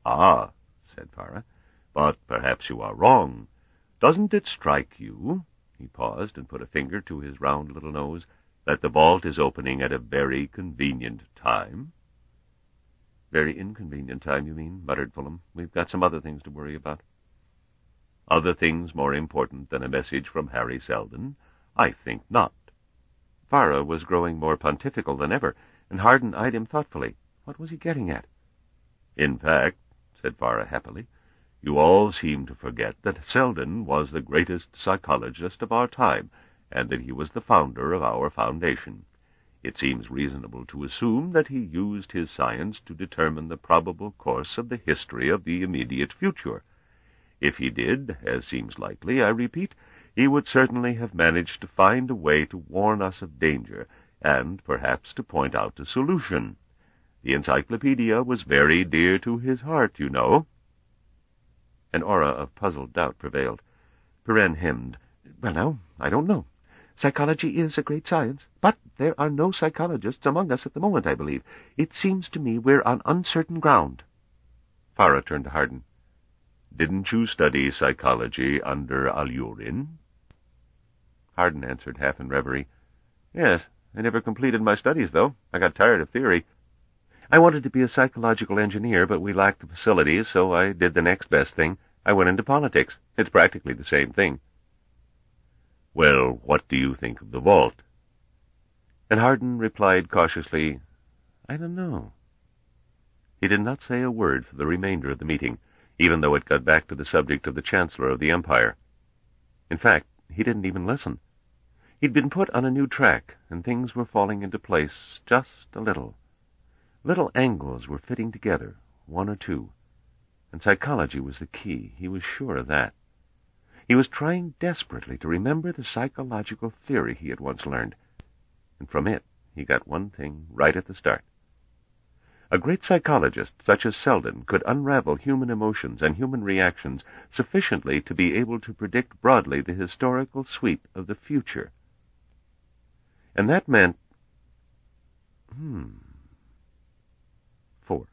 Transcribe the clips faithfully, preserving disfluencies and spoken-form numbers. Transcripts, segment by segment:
Ah, said Farah, but perhaps you are wrong. Doesn't it strike you, he paused and put a finger to his round little nose, that the vault is opening at a very convenient time? Very inconvenient time, you mean, muttered Fulham. We've got some other things to worry about. Other things more important than a message from Harry Selden? I think not. Farah was growing more pontifical than ever, and Hardin eyed him thoughtfully. What was he getting at? In fact, said Farah happily, you all seem to forget that Selden was the greatest psychologist of our time, and that he was the founder of our foundation. It seems reasonable to assume that he used his science to determine the probable course of the history of the immediate future. If he did, as seems likely, I repeat, he would certainly have managed to find a way to warn us of danger, and perhaps to point out a solution. The encyclopedia was very dear to his heart, you know. An aura of puzzled doubt prevailed. Perrin hemmed. Well, now, I don't know. Psychology is a great science, but there are no psychologists among us at the moment, I believe. It seems to me we're on uncertain ground. Farah turned to Hardin. Didn't you study psychology under Alurin? Hardin answered, half in reverie. Yes, I never completed my studies, though. I got tired of theory. I wanted to be a psychological engineer, but we lacked the facilities, so I did the next best thing. I went into politics. It's practically the same thing. Well, what do you think of the vault? And Hardin replied cautiously, I don't know. He did not say a word for the remainder of the meeting, even though it got back to the subject of the Chancellor of the Empire. In fact, he didn't even listen. He'd been put on a new track, and things were falling into place just a little. Little angles were fitting together, one or two, and psychology was the key. He was sure of that. He was trying desperately to remember the psychological theory he had once learned, and from it he got one thing right at the start. A great psychologist such as Selden could unravel human emotions and human reactions sufficiently to be able to predict broadly the historical sweep of the future. And that meant... Hmm... Four.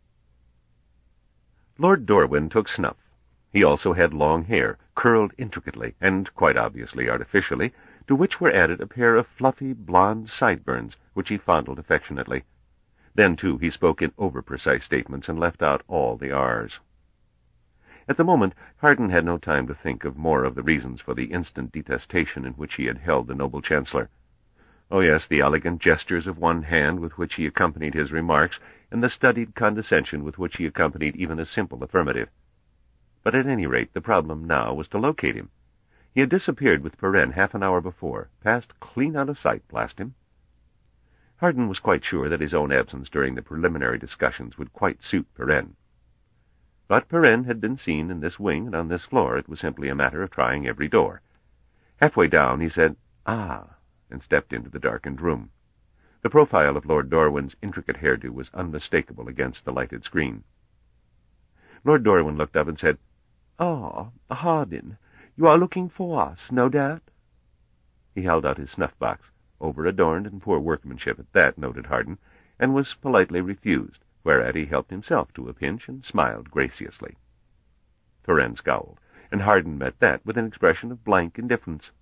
Lord Dorwin took snuff. He also had long hair, curled intricately, and quite obviously artificially, to which were added a pair of fluffy blonde sideburns, which he fondled affectionately. Then, too, he spoke in over-precise statements and left out all the R's. At the moment, Hardin had no time to think of more of the reasons for the instant detestation in which he had held the noble Chancellor. Oh, yes, the elegant gestures of one hand with which he accompanied his remarks, and the studied condescension with which he accompanied even a simple affirmative. But at any rate, the problem now was to locate him. He had disappeared with Perrin half an hour before, passed clean out of sight, blast him. Hardin was quite sure that his own absence during the preliminary discussions would quite suit Perrin. But Perrin had been seen in this wing and on this floor. It was simply a matter of trying every door. Halfway down, he said, "Ah," and stepped into the darkened room. The profile of Lord Dorwin's intricate hairdo was unmistakable against the lighted screen. Lord Dorwin looked up and said, "Ah, Hardin, you are looking for us, no doubt?" He held out his snuff-box, over-adorned and poor workmanship at that, noted Hardin, and was politely refused, whereat he helped himself to a pinch and smiled graciously. Perrin scowled, and Hardin met that with an expression of blank indifference.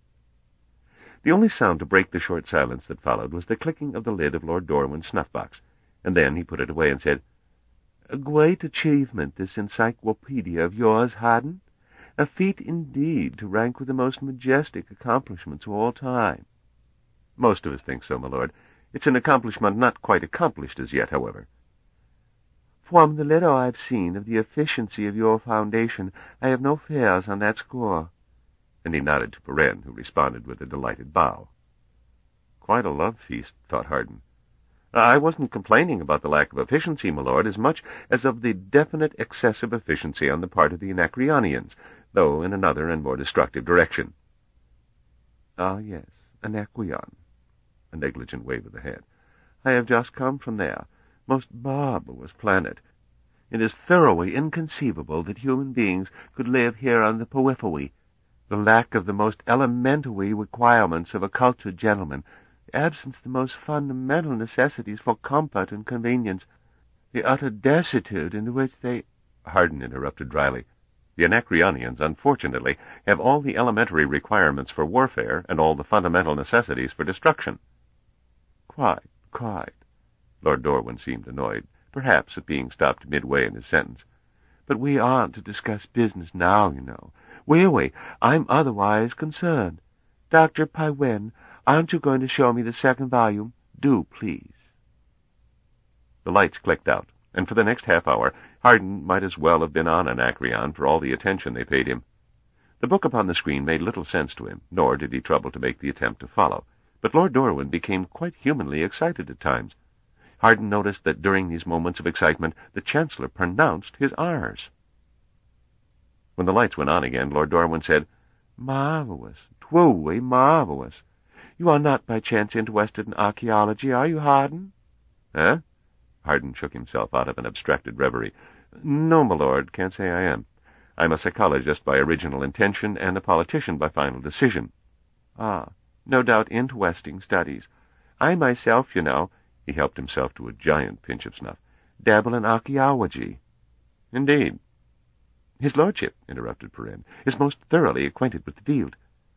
The only sound to break the short silence that followed was the clicking of the lid of Lord Dorwin's snuff-box, and then he put it away and said, "A great achievement, this encyclopedia of yours, Hardin. A feat indeed to rank with the most majestic accomplishments of all time." "Most of us think so, my lord. It's an accomplishment not quite accomplished as yet, however." "From the little I've seen of the efficiency of your foundation, I have no fears on that score." And he nodded to Perrin, who responded with a delighted bow. Quite a love feast, thought Hardin. "I wasn't complaining about the lack of efficiency, my lord, as much as of the definite excessive efficiency on the part of the Anacreonians, though in another and more destructive direction." "Ah, yes, Anacreon," a negligent wave of the head. "I have just come from there. Most barbarous planet. It is thoroughly inconceivable that human beings could live here on the periphery. The lack of the most elementary requirements of a cultured gentleman, the absence of the most fundamental necessities for comfort and convenience, the utter desuetude into which they—" Hardin interrupted dryly. "The Anacreonians, unfortunately, have all the elementary requirements for warfare and all the fundamental necessities for destruction." "Quite, quite." Lord Dorwin seemed annoyed, perhaps at being stopped midway in his sentence. "But we aren't to discuss business now, you know. Will we? I'm otherwise concerned. Doctor Pyewen, aren't you going to show me the second volume? Do, please." The lights clicked out, and for the next half hour Hardin might as well have been on Anacreon for all the attention they paid him. The book upon the screen made little sense to him, nor did he trouble to make the attempt to follow, but Lord Dorwin became quite humanly excited at times. Hardin noticed that during these moments of excitement the Chancellor pronounced his R's. When the lights went on again, Lord Dorwin said, "Marvelous, truly marvelous. You are not by chance interested in archaeology, are you, Hardin?" "Eh?" Hardin shook himself out of an abstracted reverie. "No, my lord, can't say I am. I'm a psychologist by original intention and a politician by final decision." "Ah, no doubt interesting studies. I myself, you know," he helped himself to a giant pinch of snuff, "dabble in archaeology." "Indeed." "His lordship," interrupted Perrin, "is most thoroughly acquainted with the field."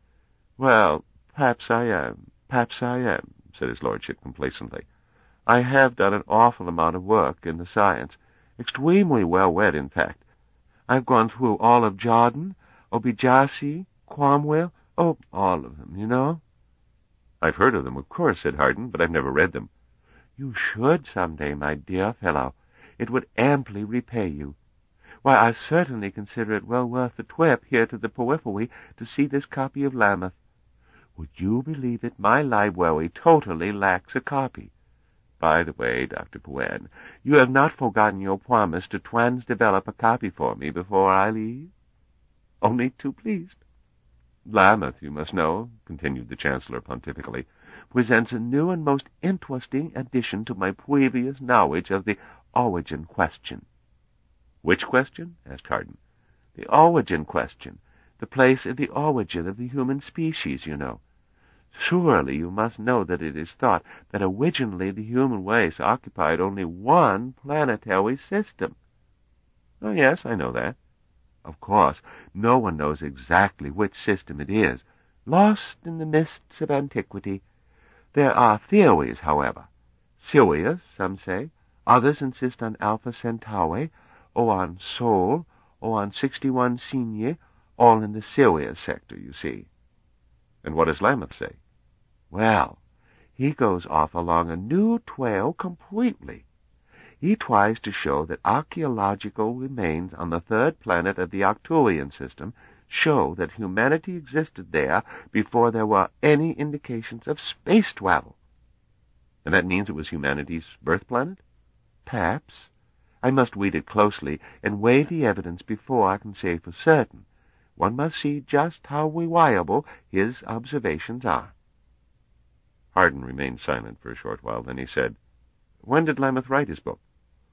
"Well, perhaps I am, perhaps I am," said his lordship complacently. "I have done an awful amount of work in the science, extremely well read, in fact. I've gone through all of Jordan, Obijasi, Cromwell, oh, all of them, you know." "I've heard of them, of course," said Hardin, "but I've never read them." "You should some day, my dear fellow. It would amply repay you. Why, I certainly consider it well worth the trip here to the periphery to see this copy of Lameth. Would you believe it, my library totally lacks a copy. By the way, Doctor Pyewen, you have not forgotten your promise to trans-develop a copy for me before I leave? Only too pleased. Lameth, you must know," continued the Chancellor pontifically, "presents a new and most interesting addition to my previous knowledge of the origin question." "Which question?" asked Hardin. "The origin question. The place of the origin of the human species, you know. Surely you must know that it is thought that originally the human race occupied only one planetary system." "Oh, yes, I know that." "Of course, no one knows exactly which system it is, lost in the mists of antiquity. There are theories, however. Sirius, some say. Others insist on Alpha Centauri, or on Sol, or on sixty-one Cygni, all in the Sirius sector, you see." "And what does Lameth say?" "Well, he goes off along a new trail completely. He tries to show that archaeological remains on the third planet of the Arcturian system show that humanity existed there before there were any indications of space travel." "And that means it was humanity's birth planet?" "Perhaps. I must read it closely and weigh the evidence before I can say for certain. One must see just how reliable his observations are." Hardin remained silent for a short while. Then he said, "When did Lameth write his book?"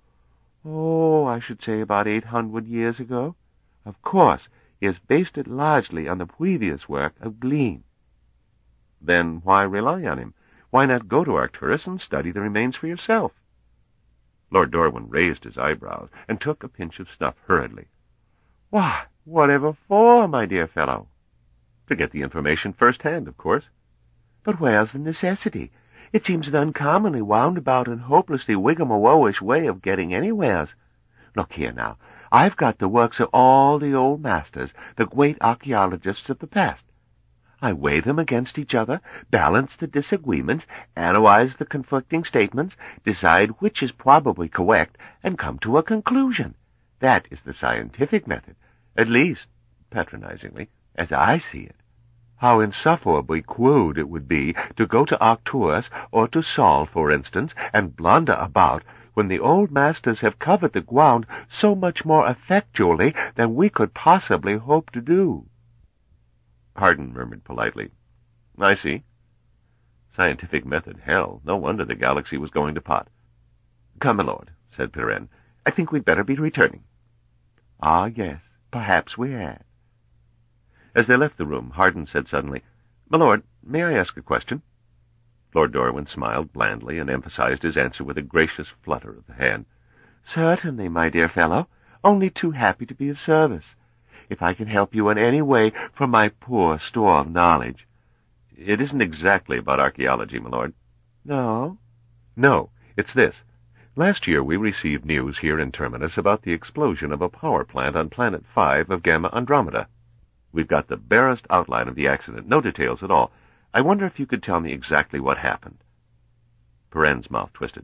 "Oh, I should say about eight hundred years ago. Of course, he has based it largely on the previous work of Glean." "Then why rely on him? Why not go to Arcturus and study the remains for yourself?" Lord Dorwin raised his eyebrows and took a pinch of snuff hurriedly. "Why, whatever for, my dear fellow?" "To get the information first-hand, of course." "But where's the necessity? It seems an uncommonly roundabout and hopelessly rigmarole-ish way of getting anywheres. Look here now, I've got the works of all the old masters, the great archaeologists of the past. I weigh them against each other, balance the disagreements, analyze the conflicting statements, decide which is probably correct, and come to a conclusion. That is the scientific method, at least, patronizingly, as I see it. How insufferably crude it would be to go to Arcturus or to Sol, for instance, and blunder about when the old masters have covered the ground so much more effectually than we could possibly hope to do." Hardin murmured politely, "I see. Scientific method, hell. No wonder the galaxy was going to pot." "Come, my lord," said Pirenne. "I think we'd better be returning." "Ah, yes, perhaps we had." As they left the room, Hardin said suddenly, "My lord, may I ask a question?" Lord Dorwin smiled blandly and emphasized his answer with a gracious flutter of the hand. Certainly, my dear fellow. Only too happy to be of service. If I can help you in any way from my poor store of knowledge. It isn't exactly about archaeology, my lord. No? No, it's this. Last year we received news here in Terminus about the explosion of a power plant on Planet five of Gamma Andromeda. We've got the barest outline of the accident, no details at all. I wonder if you could tell me exactly what happened. Perrin's mouth twisted.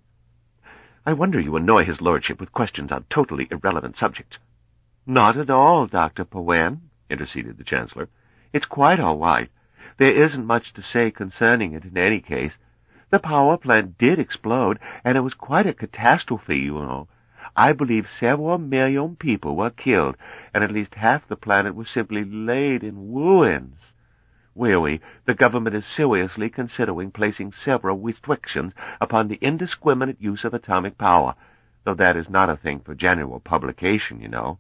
I wonder you annoy his lordship with questions on totally irrelevant subjects. Not at all, Doctor Perrin, interceded the Chancellor. It's quite all right. There isn't much to say concerning it in any case. The power plant did explode, and it was quite a catastrophe, you know. I believe several million people were killed, and at least half the planet was simply laid in ruins. Really, the government is seriously considering placing several restrictions upon the indiscriminate use of atomic power, though that is not a thing for general publication, you know.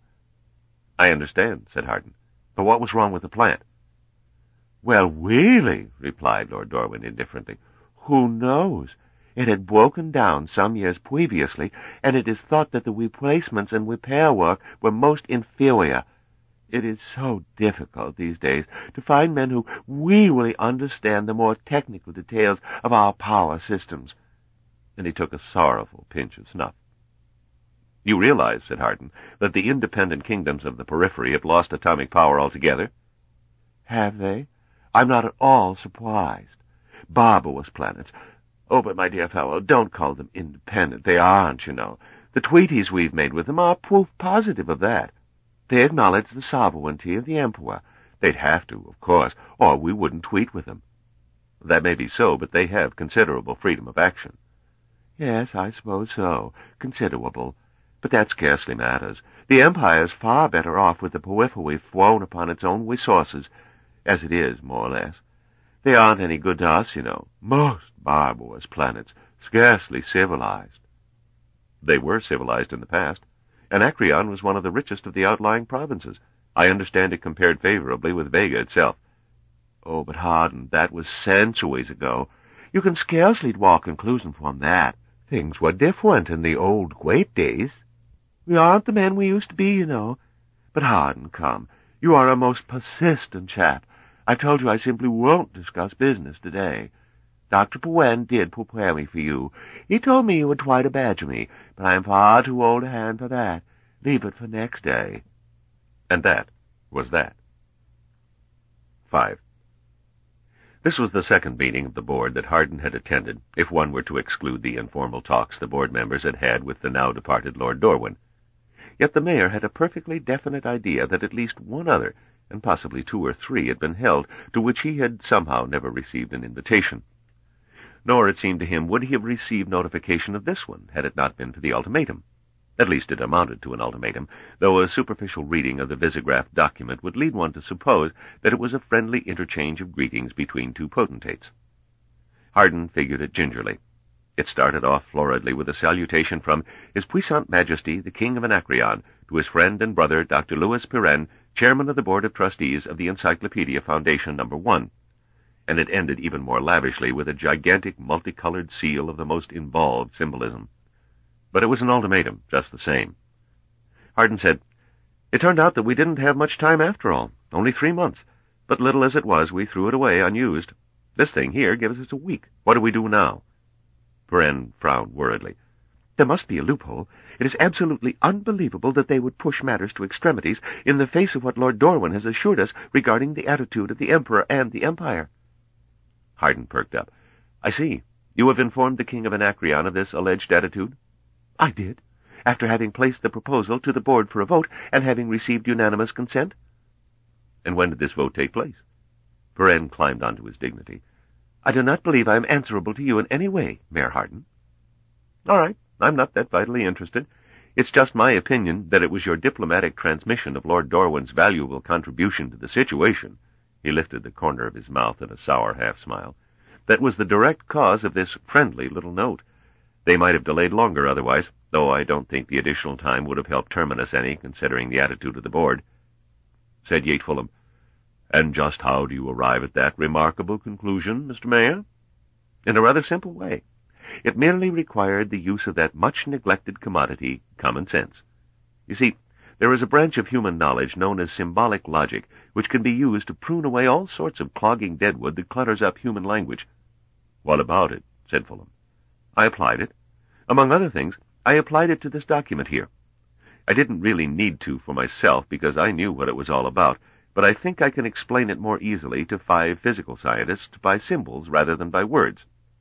I understand, said Hardin. But what was wrong with the plant? Well, really, replied Lord Dorwin indifferently, who knows? It had broken down some years previously, and it is thought that the replacements and repair work were most inferior. It is so difficult these days to find men who really understand the more technical details of our power systems. And he took a sorrowful pinch of snuff. You realize, said Hardin, that the independent kingdoms of the periphery have lost atomic power altogether? Have they? I'm not at all surprised. Barbarous planets. Oh, but my dear fellow, don't call them independent. They aren't, you know. The treaties we've made with them are proof positive of that. They acknowledge the sovereignty of the Emperor. They'd have to, of course, or we wouldn't treat with them. That may be so, but they have considerable freedom of action. Yes, I suppose so. Considerable. But that scarcely matters. The Empire is far better off with the periphery thrown upon its own resources, as it is, more or less. They aren't any good to us, you know. Most barbarous planets, scarcely civilized. They were civilized in the past. Anacreon was one of the richest of the outlying provinces. I understand it compared favorably with Vega itself. Oh, but Hardin, that was centuries ago. You can scarcely draw a conclusion from that. Things were different in the old great days. We aren't the men we used to be, you know. But Hardin, come. You are a most persistent chap. I've told you I simply won't discuss business today. Doctor Perrin did prepare me for you. He told me you would try to badger me, but I am far too old a hand for that. Leave it for next day. And that was that. Five. This was the second meeting of the board that Hardin had attended, if one were to exclude the informal talks the board members had had with the now-departed Lord Dorwin. Yet the mayor had a perfectly definite idea that at least one other, and possibly two or three, had been held, to which he had somehow never received an invitation. Nor, it seemed to him, would he have received notification of this one, had it not been for the ultimatum. At least it amounted to an ultimatum, though a superficial reading of the visographed document would lead one to suppose that it was a friendly interchange of greetings between two potentates. Hardin figured it gingerly. It started off floridly with a salutation from His Puissant Majesty, the King of Anacreon, to his friend and brother, Doctor Louis Perrin, Chairman of the Board of Trustees of the Encyclopedia Foundation Number One, and it ended even more lavishly with a gigantic multicolored seal of the most involved symbolism. But it was an ultimatum, just the same. Hardin said, It turned out that we didn't have much time after all, only three months, but little as it was, we threw it away unused. This thing here gives us a week. What do we do now? Perrin frowned worriedly. There must be a loophole. It is absolutely unbelievable that they would push matters to extremities in the face of what Lord Dorwin has assured us regarding the attitude of the Emperor and the Empire. Hardin perked up. I see. You have informed the King of Anacreon of this alleged attitude? I did, after having placed the proposal to the board for a vote and having received unanimous consent. And when did this vote take place? Perrin climbed onto his dignity. I do not believe I am answerable to you in any way, Mayor Hardin. All right, I'm not that vitally interested. It's just my opinion that it was your diplomatic transmission of Lord Dorwin's valuable contribution to the situation, he lifted the corner of his mouth in a sour half-smile, that was the direct cause of this friendly little note. They might have delayed longer otherwise, though I don't think the additional time would have helped Terminus any, considering the attitude of the board. Said Yate Fulham, And just how do you arrive at that remarkable conclusion, Mister Mayor? In a rather simple way. It merely required the use of that much-neglected commodity, common sense. You see, there is a branch of human knowledge known as symbolic logic, which can be used to prune away all sorts of clogging deadwood that clutters up human language. "What about it?" said Fulham. "I applied it. Among other things, I applied it to this document here. I didn't really need to for myself because I knew what it was all about, but I think I can explain it more easily to five physical scientists by symbols rather than by words."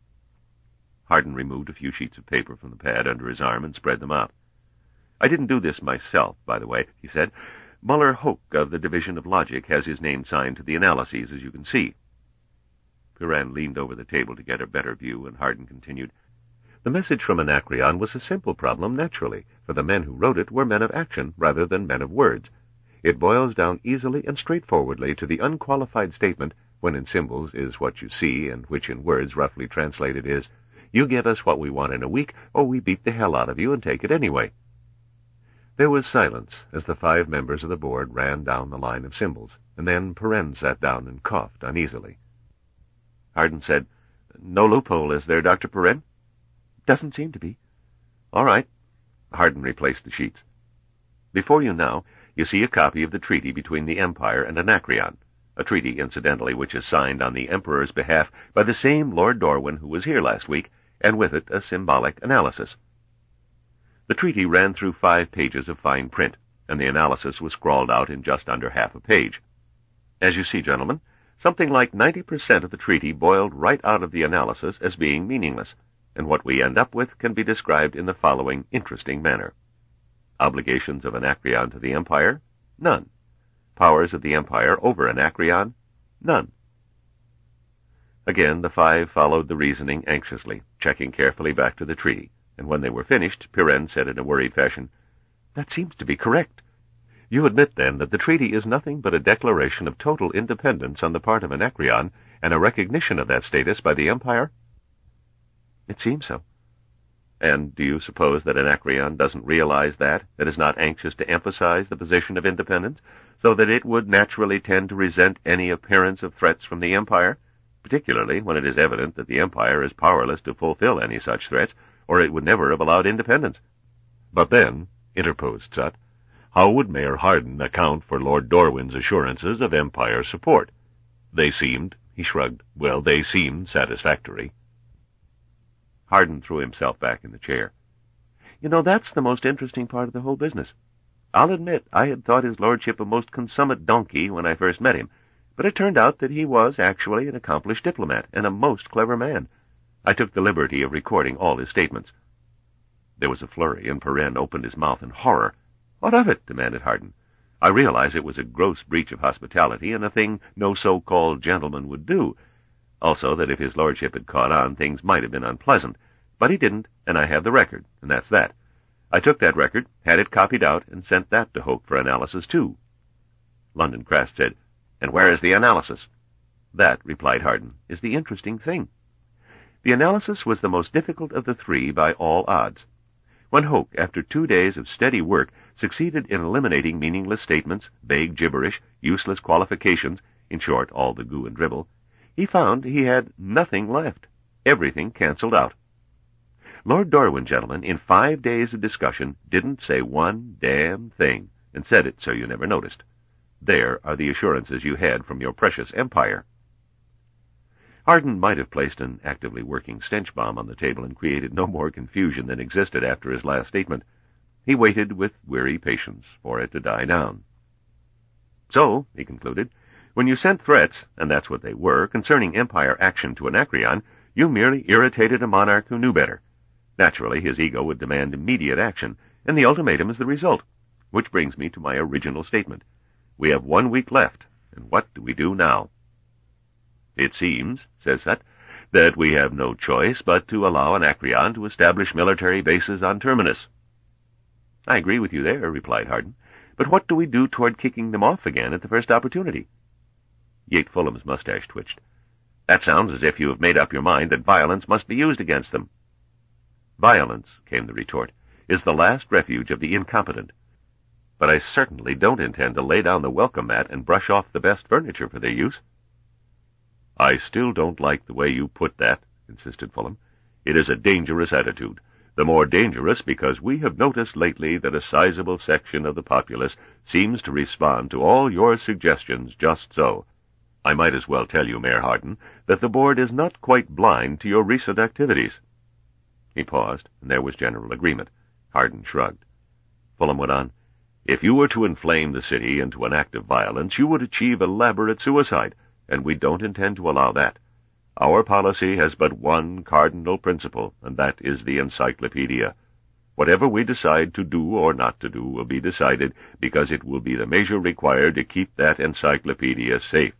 Hardin removed a few sheets of paper from the pad under his arm and spread them out. "I didn't do this myself, by the way," he said. "Muller Hoke of the Division of Logic has his name signed to the analyses, as you can see." Piran leaned over the table to get a better view, and Hardin continued. "The message from Anacreon was a simple problem, naturally, for the men who wrote it were men of action rather than men of words. It boils down easily and straightforwardly to the unqualified statement, when in symbols is what you see and which in words roughly translated is, you give us what we want in a week, or we beat the hell out of you and take it anyway." There was silence as the five members of the board ran down the line of symbols, and then Piran sat down and coughed uneasily. Hardin said, "No loophole, is there, Doctor Piran?" "Doesn't seem to be." "All right." Hardin replaced the sheets. "Before you now, you see a copy of the treaty between the Empire and Anacreon, a treaty, incidentally, which is signed on the Emperor's behalf by the same Lord Dorwin who was here last week, and with it a symbolic analysis. The treaty ran through five pages of fine print, and the analysis was scrawled out in just under half a page. As you see, gentlemen, something like ninety percent of the treaty boiled right out of the analysis as being meaningless, and what we end up with can be described in the following interesting manner. Obligations of Anacreon to the Empire? None. Powers of the Empire over Anacreon? None. Again, the five followed the reasoning anxiously, checking carefully back to the treaty, and when they were finished, Piran said in a worried fashion, "That seems to be correct. You admit, then, that the treaty is nothing but a declaration of total independence on the part of Anacreon, and a recognition of that status by the Empire?" "It seems so." "And do you suppose that Anacreon doesn't realize that, that is not anxious to emphasize the position of independence, so that it would naturally tend to resent any appearance of threats from the Empire, particularly when it is evident that the Empire is powerless to fulfill any such threats, or it would never have allowed independence?" "But then," interposed Sut, "how would Mayor Hardin account for Lord Dorwin's assurances of Empire support? They seemed," he shrugged, "well, they seemed satisfactory." Hardin threw himself back in the chair. "You know, that's the most interesting part of the whole business. I'll admit I had thought his lordship a most consummate donkey when I first met him, but it turned out that he was actually an accomplished diplomat and a most clever man. I took the liberty of recording all his statements." There was a flurry, and Piran opened his mouth in horror. "What of it?" demanded Hardin. "I realize it was a gross breach of hospitality and a thing no so-called gentleman would do. Also that if his lordship had caught on, things might have been unpleasant. But he didn't, and I have the record, and that's that. I took that record, had it copied out, and sent that to Hoke for analysis, too." London Crast said, "And where is the analysis?" "That," replied Hardin, "is the interesting thing. The analysis was the most difficult of the three by all odds. When Hoke, after two days of steady work, succeeded in eliminating meaningless statements, vague gibberish, useless qualifications, in short, all the goo and dribble, he found he had nothing left, everything cancelled out. Lord Dorwin, gentlemen, in five days of discussion, didn't say one damn thing, and said it so you never noticed. There are the assurances you had from your precious Empire." Hardin might have placed an actively working stench bomb on the table and created no more confusion than existed after his last statement. He waited with weary patience for it to die down. "So," he concluded, "when you sent threats, and that's what they were, concerning Empire action to Anacreon, you merely irritated a monarch who knew better. Naturally, his ego would demand immediate action, and the ultimatum is the result, which brings me to my original statement. We have one week left, and what do we do now?" "It seems," says Sut, "that we have no choice but to allow Anacreon to establish military bases on Terminus." "I agree with you there," replied Hardin. "But what do we do toward kicking them off again at the first opportunity?" Yate Fulham's mustache twitched. "That sounds as if you have made up your mind that violence must be used against them." "Violence," came the retort, "is the last refuge of the incompetent. But I certainly don't intend to lay down the welcome mat and brush off the best furniture for their use." "I still don't like the way you put that," insisted Fulham. It is a dangerous attitude. The more dangerous because we have noticed lately that a sizable section of the populace seems to respond to all your suggestions just so. I might as well tell you, Mayor Hardin, that the board is not quite blind to your recent activities." He paused, and there was general agreement. Hardin shrugged. Fulham went on, "If you were to inflame the city into an act of violence, you would achieve elaborate suicide, and we don't intend to allow that. Our policy has but one cardinal principle, and that is the encyclopedia. Whatever we decide to do or not to do will be decided because it will be the measure required to keep that encyclopedia safe."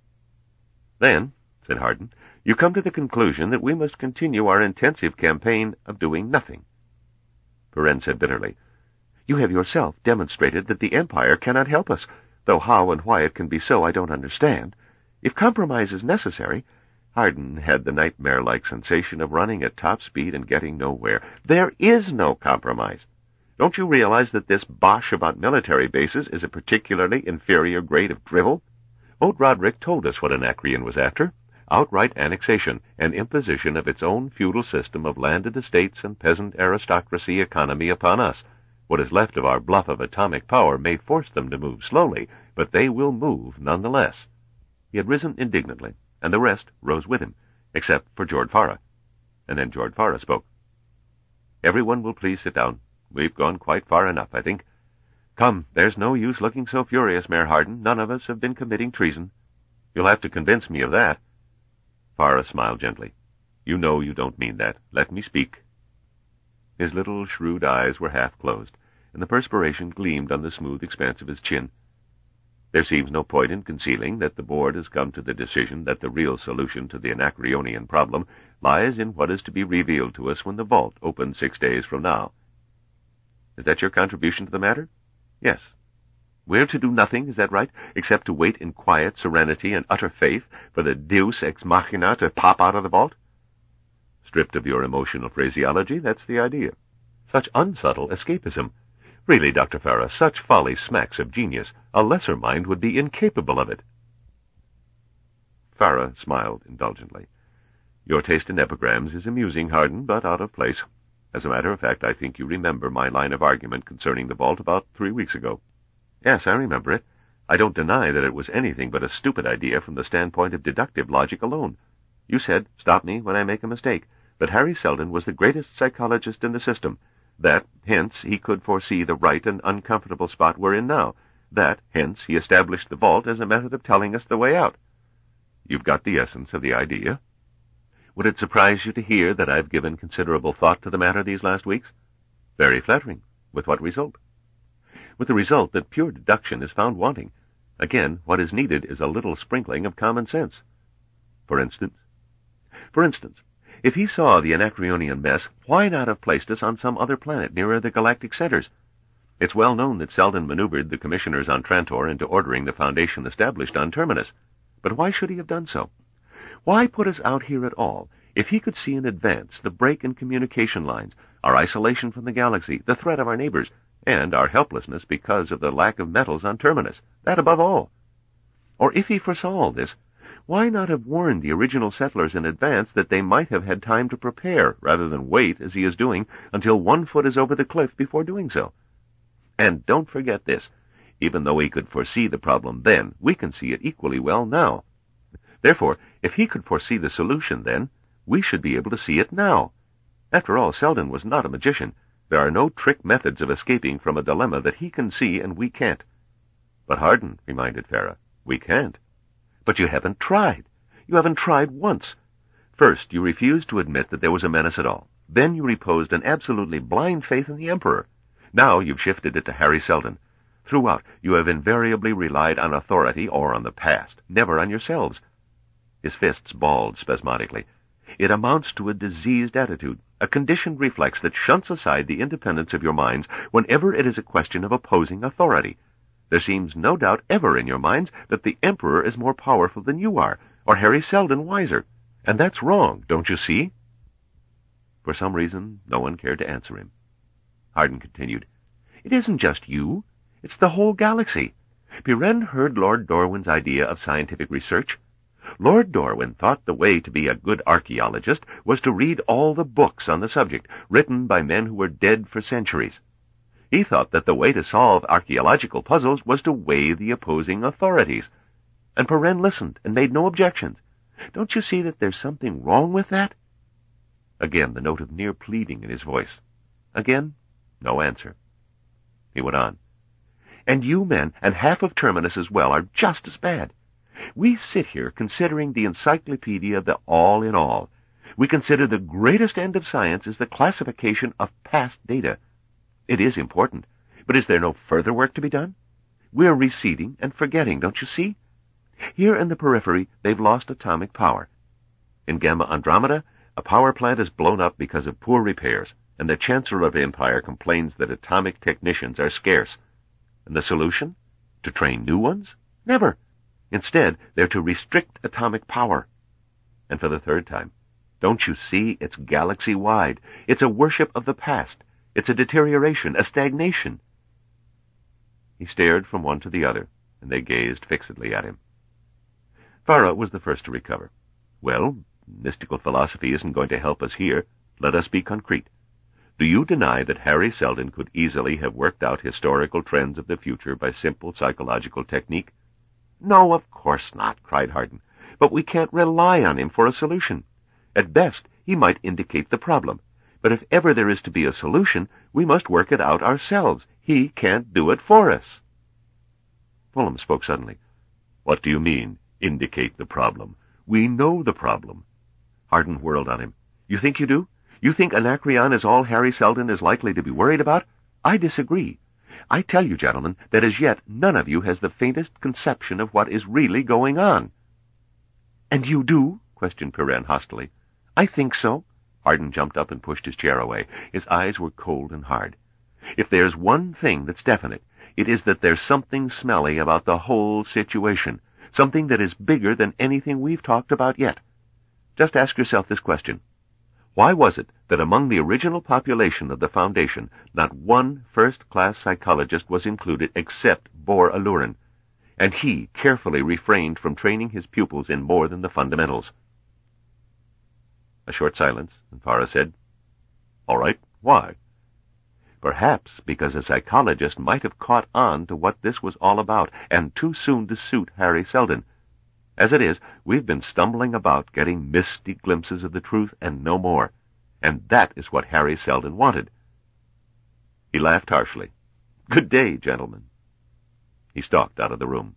"Then," said Hardin, "you come to the conclusion that we must continue our intensive campaign of doing nothing." Pirenne said bitterly, "You have yourself demonstrated that the Empire cannot help us, though how and why it can be so I don't understand. If compromise is necessary—" Hardin had the nightmare-like sensation of running at top speed and getting nowhere. "There is no compromise. Don't you realize that this bosh about military bases is a particularly inferior grade of drivel? Old Roderick told us what Anacreon was after. Outright annexation and imposition of its own feudal system of landed estates and peasant aristocracy economy upon us. What is left of our bluff of atomic power may force them to move slowly, but they will move nonetheless." He had risen indignantly, and the rest rose with him, except for Jord Farah. And then Jord Farah spoke. "Everyone will please sit down. We've gone quite far enough, I think. Come, there's no use looking so furious, Mayor Hardin. None of us have been committing treason. You'll have to convince me of that." Farah smiled gently. "You know you don't mean that. Let me speak." His little shrewd eyes were half closed, and the perspiration gleamed on the smooth expanse of his chin. "There seems no point in concealing that the board has come to the decision that the real solution to the Anacreonian problem lies in what is to be revealed to us when the vault opens six days from now. Is that your contribution to the matter?" "Yes." "We're to do nothing, is that right, except to wait in quiet serenity and utter faith for the deus ex machina to pop out of the vault?" "Stripped of your emotional phraseology, that's the idea. Such unsubtle escapism. Really, Doctor Farah, such folly smacks of genius. A lesser mind would be incapable of it." Farah smiled indulgently. "Your taste in epigrams is amusing, Hardin, but out of place. As a matter of fact, I think you remember my line of argument concerning the vault about three weeks ago." "Yes, I remember it. I don't deny that it was anything but a stupid idea from the standpoint of deductive logic alone. You said, stop me when I make a mistake, that Harry Seldon was the greatest psychologist in the system, that, hence, he could foresee the right and uncomfortable spot we're in now, that, hence, he established the vault as a method of telling us the way out. You've got the essence of the idea. Would it surprise you to hear that I've given considerable thought to the matter these last weeks? Very flattering. With what result? With the result that pure deduction is found wanting. Again, what is needed is a little sprinkling of common sense. For instance? For instance, if he saw the Anacreonian mess, why not have placed us on some other planet nearer the galactic centers? It's well known that Seldon maneuvered the commissioners on Trantor into ordering the Foundation established on Terminus. But why should he have done so? Why put us out here at all, if he could see in advance the break in communication lines, our isolation from the galaxy, the threat of our neighbors, and our helplessness because of the lack of metals on Terminus, that above all? Or if he foresaw all this, why not have warned the original settlers in advance that they might have had time to prepare, rather than wait, as he is doing, until one foot is over the cliff before doing so? And don't forget this. Even though he could foresee the problem then, we can see it equally well now. Therefore, if he could foresee the solution then, we should be able to see it now. After all, Seldon was not a magician. There are no trick methods of escaping from a dilemma that he can see and we can't. But Hardin, reminded Farah, we can't. But you haven't tried. You haven't tried once. First, you refused to admit that there was a menace at all. Then you reposed an absolutely blind faith in the Emperor. Now you've shifted it to Harry Seldon. Throughout, you have invariably relied on authority or on the past, never on yourselves. His fists balled spasmodically. It amounts to a diseased attitude, a conditioned reflex that shunts aside the independence of your minds whenever it is a question of opposing authority. There seems no doubt ever in your minds that the Emperor is more powerful than you are, or Harry Seldon wiser. And that's wrong, don't you see? For some reason, no one cared to answer him. Hardin continued, It isn't just you. It's the whole galaxy. Pirenne heard Lord Dorwin's idea of scientific research. Lord Dorwin thought the way to be a good archaeologist was to read all the books on the subject, written by men who were dead for centuries. He thought that the way to solve archaeological puzzles was to weigh the opposing authorities. And Perrin listened and made no objections. Don't you see that there's something wrong with that? Again, the note of near pleading in his voice. Again, no answer. He went on. And you men, and half of Terminus as well, are just as bad. We sit here considering the encyclopedia the all-in-all. We consider the greatest end of science is the classification of past data. It is important, but is there no further work to be done? We're receding and forgetting, don't you see? Here in the periphery, they've lost atomic power. In Gamma Andromeda, a power plant is blown up because of poor repairs, and the Chancellor of Empire complains that atomic technicians are scarce. And the solution? To train new ones? Never. Instead, they're to restrict atomic power. And for the third time, don't you see it's galaxy-wide? It's a worship of the past. It's a deterioration, a stagnation. He stared from one to the other, and they gazed fixedly at him. Farah was the first to recover. Well, mystical philosophy isn't going to help us here. Let us be concrete. Do you deny that Hari Seldon could easily have worked out historical trends of the future by simple psychological technique? No, of course not, cried Hardin. But we can't rely on him for a solution. At best, he might indicate the problem. But if ever there is to be a solution, we must work it out ourselves. He can't do it for us. Fulham spoke suddenly. What do you mean, indicate the problem? We know the problem. Hardin whirled on him. You think you do? You think Anacreon is all Hari Seldon is likely to be worried about? I disagree. I tell you, gentlemen, that as yet none of you has the faintest conception of what is really going on. And you do? Questioned Perrin hostily. I think so. Hardin jumped up and pushed his chair away. His eyes were cold and hard. If there's one thing that's definite, it is that there's something smelly about the whole situation, something that is bigger than anything we've talked about yet. Just ask yourself this question. Why was it that among the original population of the Foundation, not one first-class psychologist was included except Bor Alurin, and he carefully refrained from training his pupils in more than the fundamentals? A short silence, and Farah said, All right, why? Perhaps because a psychologist might have caught on to what this was all about, and too soon to suit Hari Seldon. As it is, we've been stumbling about getting misty glimpses of the truth and no more, and that is what Hari Seldon wanted. He laughed harshly. Good day, gentlemen. He stalked out of the room.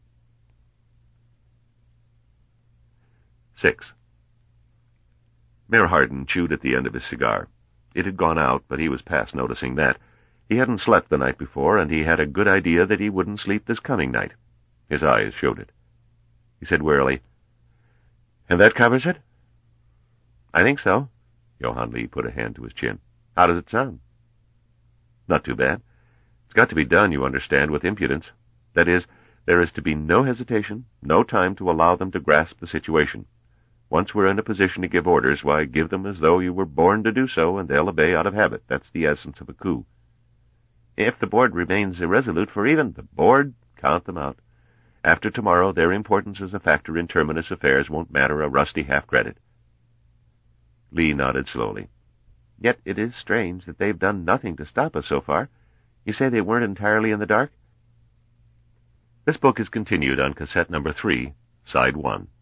Six. Mayor Hardin chewed at the end of his cigar. It had gone out, but he was past noticing that. He hadn't slept the night before, and he had a good idea that he wouldn't sleep this coming night. His eyes showed it. He said wearily, And that covers it? I think so. Johann Lee put a hand to his chin. How does it sound? Not too bad. It's got to be done, you understand, with impudence. That is, there is to be no hesitation, no time to allow them to grasp the situation. Once we're in a position to give orders, why, give them as though you were born to do so, and they'll obey out of habit. That's the essence of a coup. If the board remains irresolute for even the board, count them out. After tomorrow, their importance as a factor in Terminus affairs won't matter a rusty half-credit. Lee nodded slowly. Yet it is strange that they've done nothing to stop us so far. You say they weren't entirely in the dark? This book is continued on cassette number three, side one.